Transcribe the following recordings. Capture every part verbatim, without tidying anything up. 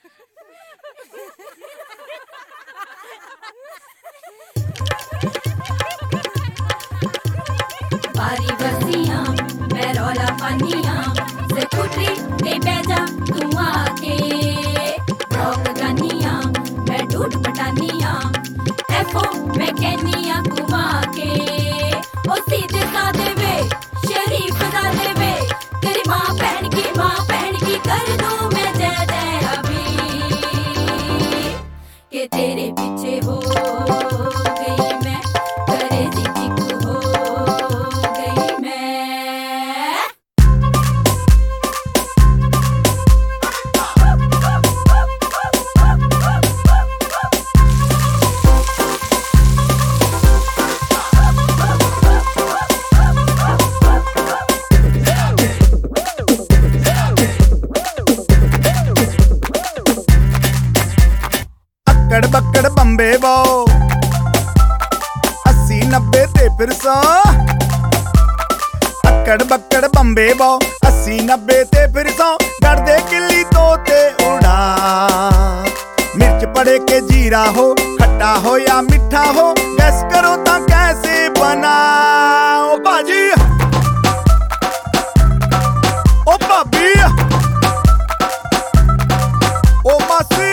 बारी बसियां मैं रौला पानियां स्कूटरी ते बैजा तू आके ब्लॉक गानियां मैं डूड पटानियां एफो मैं कहनियां घुमा के ओ सीधे साधे वे शरीफ साधे वे तेरी माँ बहन की माँ बहन की कर दूं मैं जय जय अभी के तेरे पीछे हो गई मैं करे जी चिकू हो गई मैं। अक्कड़ बक्कड़ बम्बे बो अस्सी नब्बे ते फिर सौ अक्कड़ बक्कड़ बम्बे बो अस्सी नब्बे ते फिर सौ डरदे किल्ली तोते उड़ा मिर्च पड़े के जीरा हो खट्टा हो या मिठा हो गैस करो ता कैसे बना ओ बाजी ओ भाभी ओ मासी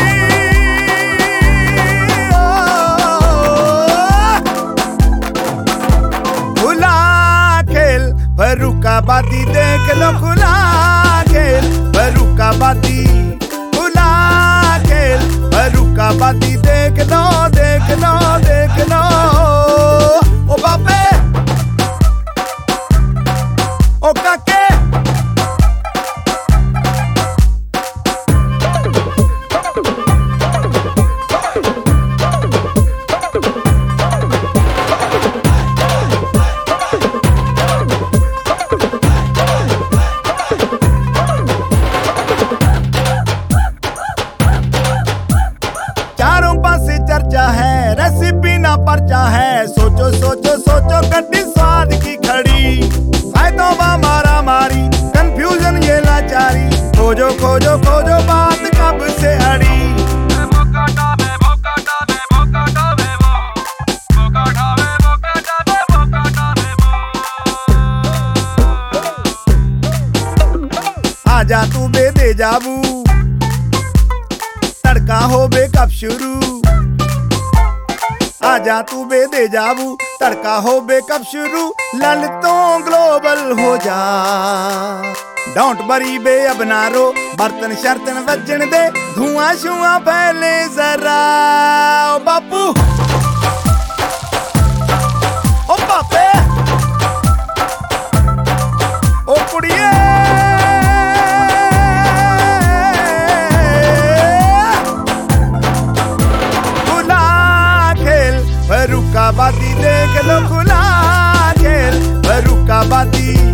फर्रुखाबादी देख लो खुला खेल फर्रुखाबादी खुला खेल फर्रुखाबादी देख लो देख लो देख लो ओ बाबे ओ काके चर्चा है रेसिपी ना पर्चा है सोचो सोचो सोचो कड्डी स्वाद की खड़ी फायदों में मारा मारी कंफ्यूजन ये लाचारी खोजो खोजो खोजो बात कब से अड़ी आजा तू बे दे जाबू तड़का हो बे कब शुरू आजा तू बे दे जाबू तड़का हो बे कब शुरू ललतों ग्लोबल हो जा डोंट बरी बे अब ना रो बर्तन शर्तन वजन दे धुआं शुआं फैले जरा ओ बापू ओ बापे ओ कुड़िए फर्रुखाबादी देख लो खुला खेल फर्रुखाबादी